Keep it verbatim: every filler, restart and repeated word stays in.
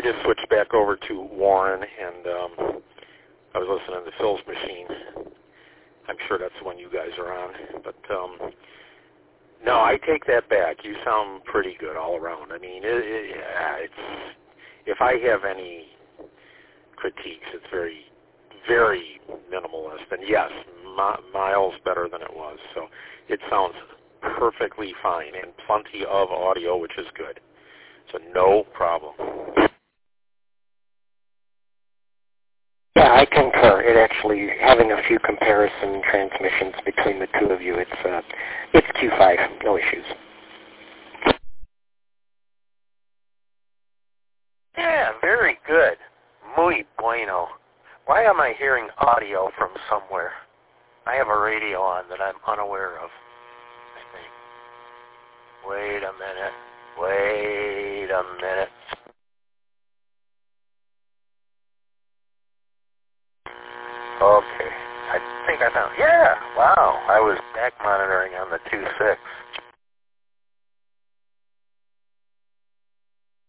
just switched back over to Warren, and um, I was listening to Phil's machine. I'm sure that's the one you guys are on. But, um, no, I take that back. You sound pretty good all around. I mean, it, it, it's, if I have any critiques, it's very, very minimalist. And, yes, mi- miles better than it was. So it sounds perfectly fine and plenty of audio, which is good. So no problem. Yeah, I concur. It actually, having a few comparison transmissions between the two of you, it's uh, it's Q five, no issues. Yeah, very good. Muy bueno. Why am I hearing audio from somewhere? I have a radio on that I'm unaware of, I think. Wait a minute. Wait a minute. Okay. I think I found, yeah, wow. I was back monitoring on the two six.